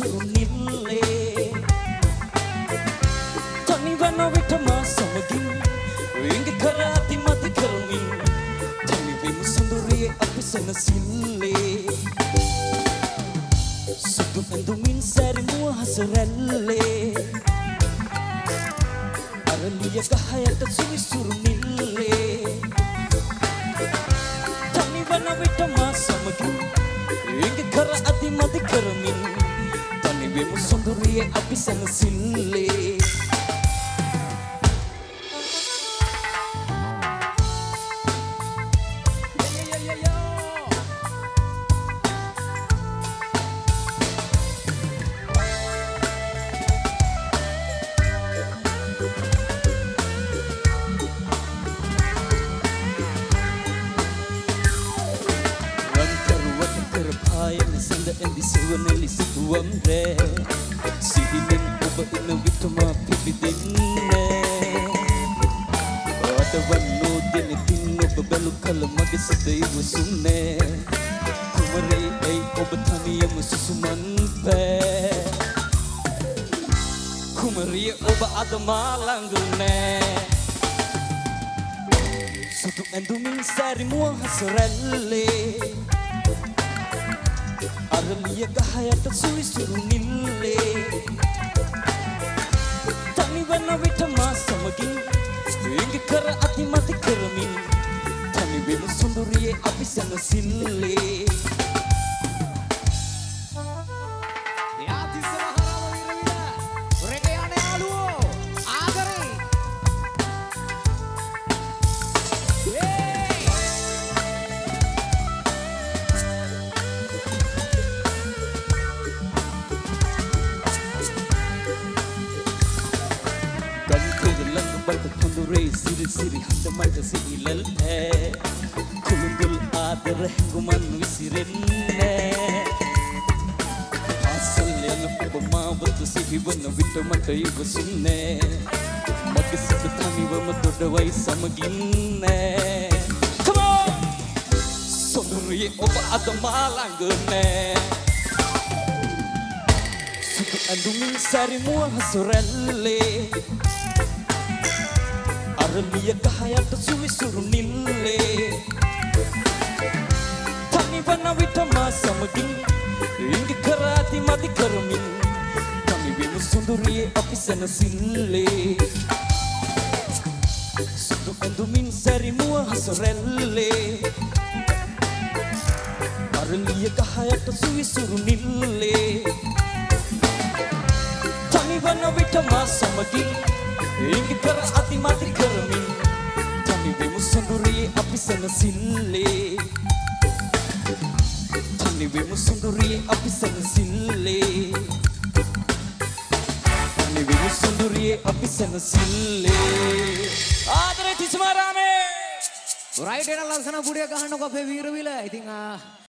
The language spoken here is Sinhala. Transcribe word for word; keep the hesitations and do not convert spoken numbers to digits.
සුවිසුරු නිල්ලේ තනිවන විටම සමගින් රිංග කරාති මති කරමින් තනිවෙමු සුන්දරියේ අපි සැනසිල්ලේ සුදු ඇඳුමින් සැරිමුව හසරැල්ලේ අරලිය ගහයට සුවිසුරු නිල්ලේ තනිවන විටම සමගින් රිංග කර අති මති කරමින් තනිවෙමු සුන්දරියේ අපි සැනසිල්ලේ Suwaneli situamre sihinin oba ina vitama pibidinne Adawanno dene tinno babalu kala mage sadai wasunne kumare ai oba thaniyam susumanpe kumare oba adamalangune sudu endumin sarimuwa hasaralle අරලිය ගහයට සුවිසුරු නිල්ලේ තනිවන විටම සමගින් රිංග කර අතිමති කරමින් තනිවෙමු සුන්දරියේ අපි සැනසිල්ලේ Siri siri handa mata si ilal eh kulundul adar guman wisirenne asal yana pabama batu si hibana winta mata iwasunne magis thami wama dodawai samaginne come on sonduriye oba adamalangune sudu andumin sarimuwa hasuralle අරලිය ගහයට සුවිසුරු නිල්ලේ තනිවන විටම සමගින් රිංග කරාති මදි කරමින් තනිවෙමු සුන්දරියේ අපි සැනසිල්ලේ සුදු ඇඳුමින් සැරිමුව හසරැල්ලේ අරලිය ගහයට සුවිසුරු නිල්ලේ තනිවන විටම සමගින් රිංග කර අති මති කරමින් තනිවෙමු සුන්දරියේ අපි සැනසිල්ලේ තනිවෙමු සුන්දරියේ අපි සැනසිල්ලේ තනිවෙමු සුන්දරියේ අපි සැනසිල්ලේ ආදරේ තිසමාරාමේ රයිට් එන ලස්සන පුඩිය ගහන්නකො අපේ වීරවිල ඉතින්